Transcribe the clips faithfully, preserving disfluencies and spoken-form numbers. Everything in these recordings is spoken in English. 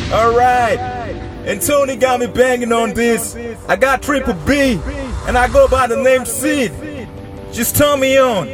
Alright, and Tony got me banging on this. I got Triple B, and I go by the name Sid. Just turn me on.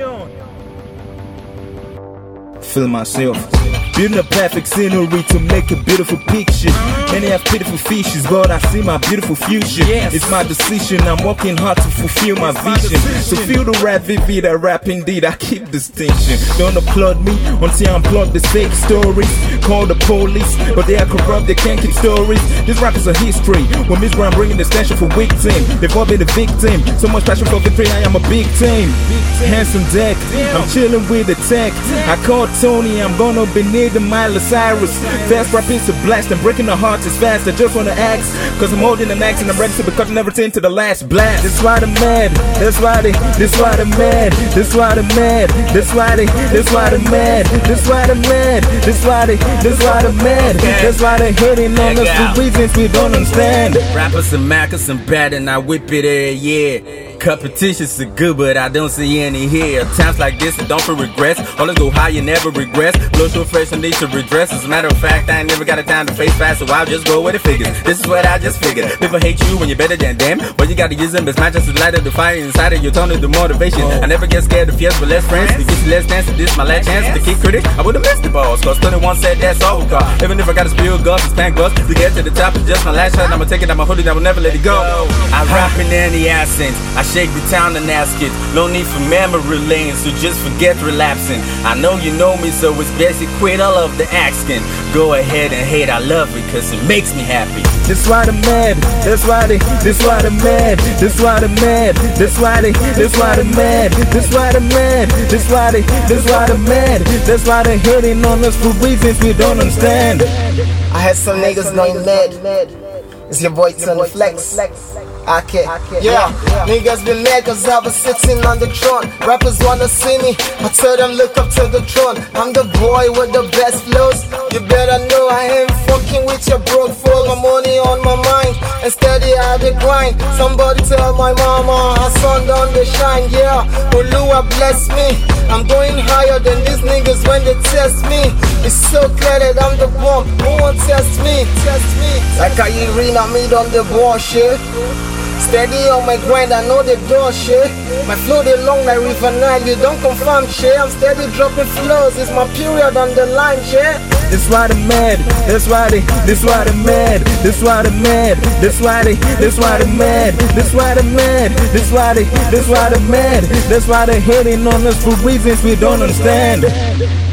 Feel myself. Building a perfect scenery to make a beautiful picture. Many have pitiful fishes, but I see my beautiful future. Yes. It's my decision, I'm working hard to fulfill my vision. So feel the rap vivid, that rap indeed, I keep distinction. Don't applaud me until I unplug the fake stories. Call the police, but they are corrupt, they can't keep stories. This rap is a history, when Miss Brown bringing the stench for victim. They've all been the victim, so much passion for victory, I am a big team. Handsome deck, I'm chilling with the tech. I call Tony, I'm gonna be near the Miley Cyrus. Fast rap is a blast and breaking the hearts is fast. I just wanna ask, cause I'm holding an axe and I'm ready to be cutting everything to the last blast. That's why they're mad, that's why they, that's why they're mad, that's why they're mad, that's why they, that's why they're mad, that's why they're mad, that's why they, that's why they're mad, that's why they're hating on us for reasons we don't understand. Rappers and Maccas and bad and I whip it every year. Competitions are good, but I don't see any here. Times like this, I don't feel regrets. Always go high, you never regress. Blow so fresh, I need to redress. As a matter of fact, I ain't never got a time to face fast, so I'll just go with the figures. This is what I just figured. People hate you when you're better than them, but you gotta use them as matches to light up the fire inside of your tone of the motivation. I never get scared of fears, but less friends. To get you less chance, this my last chance. To keep critics, I would've missed the balls, cause twenty-one said that's all we got. Even if I gotta spill guts, it's pan guts. To get to the top is just my last shot. I'ma take it out my hoodie, I will never let it go. I rap in any accent, I shake the town and ask it. No need for memory lanes, so just forget relapsing. I know you know me, so it's best you quit all of the asking. Go ahead and hate, I love it, cause it makes me happy. That's why they're mad, that's why they, that's why they're mad, that's why they're mad, that's why they, that's why they're mad, that's why they're mad, that's why they, that's why they're mad, that's why they're hating on us for reasons we don't understand. I had some niggas named Mad. It's your boy Tony Flex. Okay, yeah, niggas be mad cause I was sitting on the throne. Rappers wanna see me, I tell them look up to the throne. I'm the boy with the best flows. You better know I ain't fucking with your broke fool. My money on my mind, and steady I the grind. Somebody tell my mama, her son down the shine, yeah. Oluwa bless me, I'm going higher than these niggas when they test me. It's so clear that I'm the bomb, no one test me, test me. Like how you read on me on the bullshit. Steady on my grind, I know the door shit. My flow they long like River Nile, you don't confirm shit. I'm steady dropping flows, it's my period on the line shit. That's why they're mad, that's why they, that's why they're mad, that's why they're mad, that's why they, that's why they're mad, that's why they're mad, that's why they, that's why they're mad, that's why they're hating on us for reasons we don't understand.